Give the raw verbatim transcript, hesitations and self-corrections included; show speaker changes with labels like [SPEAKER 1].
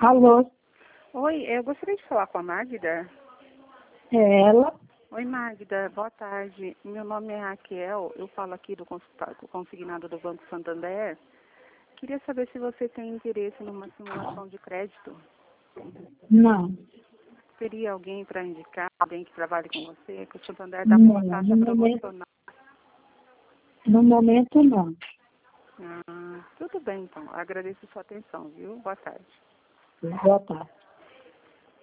[SPEAKER 1] Alô,
[SPEAKER 2] Oi, eu gostaria de falar com a Magda.
[SPEAKER 1] é ela?
[SPEAKER 2] Oi, Magda, boa tarde. Meu nome é Raquel, eu falo aqui do consulta- do consignado do Banco Santander. Queria saber se você tem interesse numa simulação de crédito.
[SPEAKER 1] Não,
[SPEAKER 2] Teria alguém para indicar, alguém que trabalhe com você, que o Santander está com
[SPEAKER 1] não,
[SPEAKER 2] uma taxa
[SPEAKER 1] no momento,
[SPEAKER 2] promocional.
[SPEAKER 1] no momento não.
[SPEAKER 2] Ah, tudo bem, então. Agradeço a sua atenção, viu? Boa tarde.
[SPEAKER 1] Boa tarde.